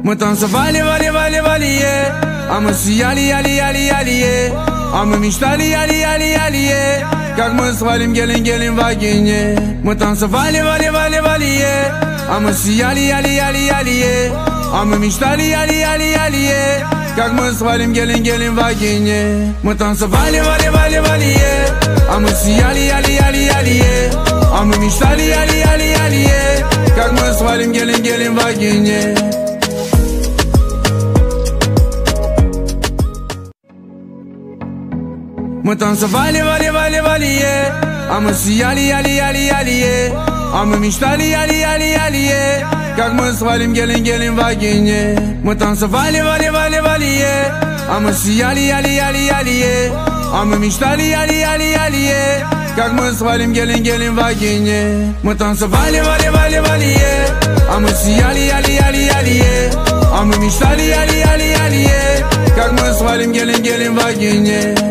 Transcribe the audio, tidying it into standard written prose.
Мы танцевали, а мы сияли, а мы мечтали, как мы свалим гелен в вагине. Мы танцевали, а мы сияли, а мы мечтали, как мы свалим гелен в вагине. Мы танцевали, а мы сияли, а мы мечтали, как мы свалим гелен в вагине. Мы танцевали, а мы сияли, а мы мечтали, как мы свалим гелен в вагине. Мы танцевали, а мы сияли, а мы мечтали, как мы свалим гелен в вагине. Мы танцевали, а мы сияли, а мы мечтали, как мы свалим гелен в вагине.